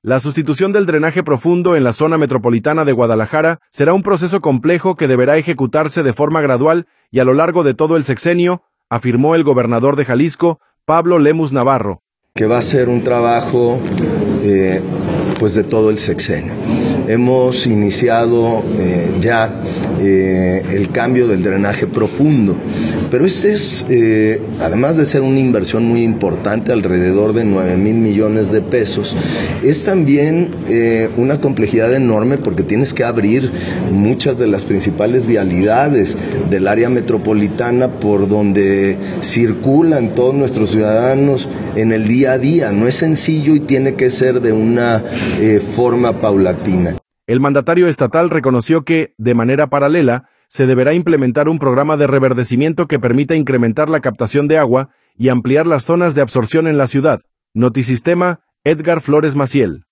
La sustitución del drenaje profundo en la zona metropolitana de Guadalajara será un proceso complejo que deberá ejecutarse de forma gradual y a lo largo de todo el sexenio, afirmó el gobernador de Jalisco, Pablo Lemus Navarro. Que va a ser un trabajo de todo el sexenio. Hemos iniciado ya el cambio del drenaje profundo, pero este es, además de ser una inversión muy importante, alrededor de 9,000 millones de pesos, es también una complejidad enorme porque tienes que abrir muchas de las principales vialidades del área metropolitana por donde circulan todos nuestros ciudadanos en el día a día. No es sencillo y tiene que ser de una forma paulatina. El mandatario estatal reconoció que, de manera paralela, se deberá implementar un programa de reverdecimiento que permita incrementar la captación de agua y ampliar las zonas de absorción en la ciudad. Notisistema, Edgar Flores Maciel.